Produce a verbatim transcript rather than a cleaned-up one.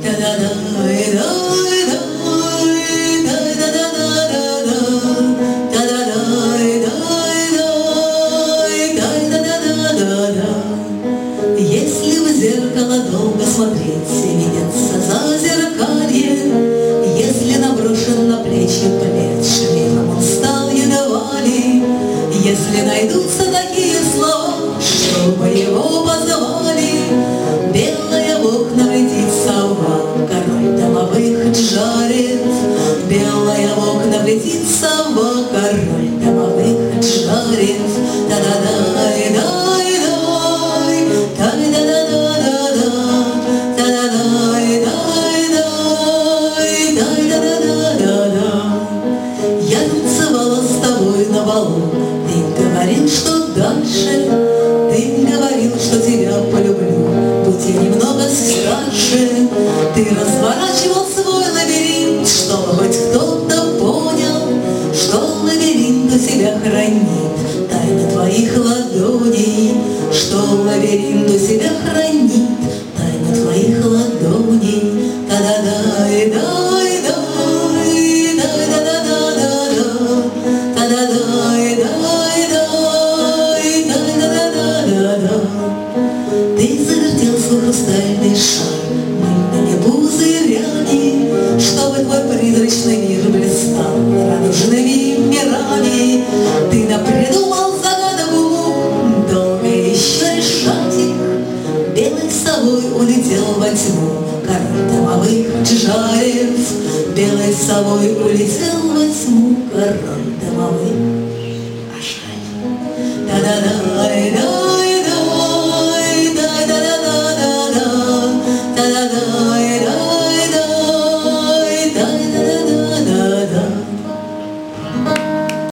Если в зеркало долго смотреть, видится зазеркалье. Если наброшен на плечи плед, шлемом он стал едва ли. Если найдутся такие слова, чтобы его позвали, белая в окна влетит сова, король домовых джарит. Белая в окна влетит сова, король домовых джарит. Та-да-дай-дай. Я танцевала с тобой на балу, ты говорил, что дальше. Ты говорил, что тебя полюблю, будь я немного старше. Ты разворачивал свой лабиринт, чтобы хоть кто-то понял, что лабиринт у себя хранит тайны твоих ладоней, что лабиринт у себя хранит тайны твоих ладоней. Та-да-дай-дай. Ты завертел свой хрустальный шар мыльными пузырями, чтобы твой призрачный мир блистал радужными мирами. Ты напридумал загадку, долго еще решать их. Белой совой улетел во тьму король домовых джарев. Белой совой улетел во тьму король домовых. А жаль. Да-да-да.